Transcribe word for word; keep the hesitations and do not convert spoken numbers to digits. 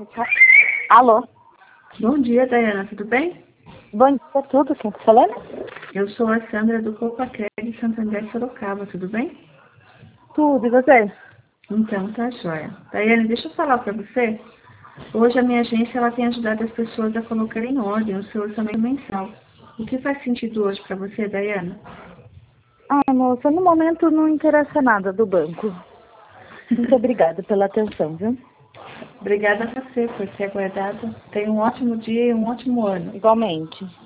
Alô? Bom dia, Daiana, tudo bem? Bom dia, tudo? Quem tá falando? Eu sou a Sandra do Copacred de Santander, Sorocaba, tudo bem? Tudo, e você? Então, tá joia. Daiane, deixa eu falar para você. Hoje a minha agência ela tem ajudado as pessoas a colocarem em ordem o seu orçamento mensal. O que faz sentido hoje para você, Daiana? Ah, moça, no momento não interessa nada do banco. Muito obrigada pela atenção, viu? Obrigada a você por ter aguardado. Tenha um ótimo dia e um ótimo ano. Igualmente.